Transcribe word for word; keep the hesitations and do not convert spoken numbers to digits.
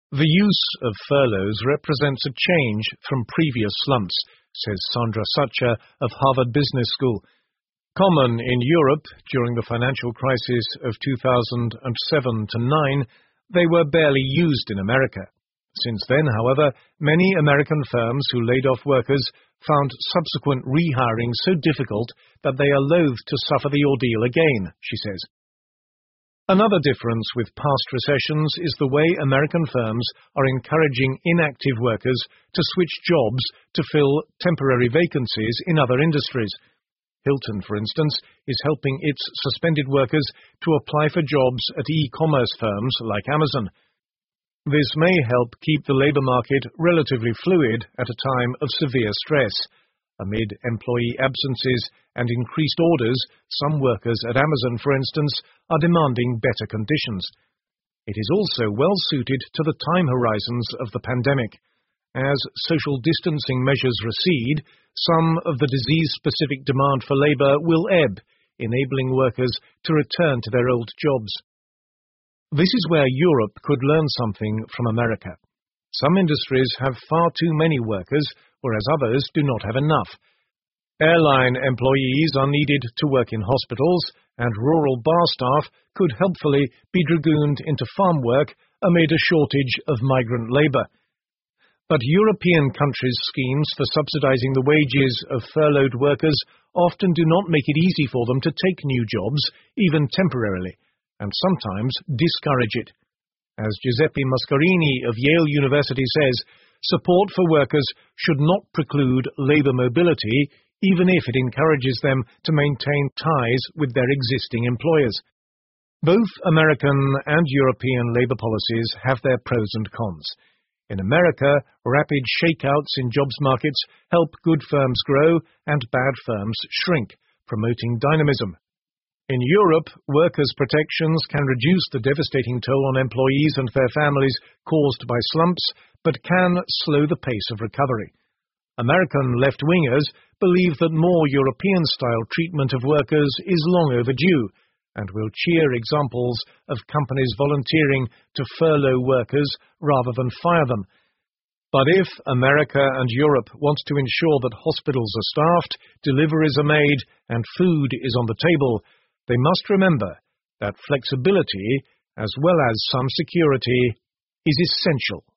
The use of furloughs represents a change from previous slumps, says Sandra Sucher of Harvard Business School. Common in Europe during the financial crisis of two thousand seven to nine, they were barely used in America. Since then, however, many American firms who laid off workers found subsequent rehiring so difficult that they are loath to suffer the ordeal again, she says. Another difference with past recessions is the way American firms are encouraging inactive workers to switch jobs to fill temporary vacancies in other industries. Hilton, for instance, is helping its suspended workers to apply for jobs at e-commerce firms like Amazon. This may help keep the labour market relatively fluid at a time of severe stress. Amid employee absences and increased orders, some workers at Amazon, for instance, are demanding better conditions. It is also well suited to the time horizons of the pandemic. As social distancing measures recede, some of the disease-specific demand for labour will ebb, enabling workers to return to their old jobs. This is where Europe could learn something from America. Some industries have far too many workers, whereas others do not have enough. Airline employees are needed to work in hospitals, and rural bar staff could helpfully be dragooned into farm work amid a shortage of migrant labour. But European countries' schemes for subsidizing the wages of furloughed workers often do not make it easy for them to take new jobs, even temporarily, and sometimes discourage it. As Giuseppe Mascarini of Yale University says, support for workers should not preclude labour mobility, even if it encourages them to maintain ties with their existing employers. Both American and European labour policies have their pros and cons. In America, rapid shakeouts in jobs markets help good firms grow and bad firms shrink, promoting dynamism. In Europe, workers' protections can reduce the devastating toll on employees and their families caused by slumps, but can slow the pace of recovery. American left-wingers believe that more European-style treatment of workers is long overdue, and will cheer examples of companies volunteering to furlough workers rather than fire them. But if America and Europe want to ensure that hospitals are staffed, deliveries are made, and food is on the table, they must remember that flexibility, as well as some security, is essential.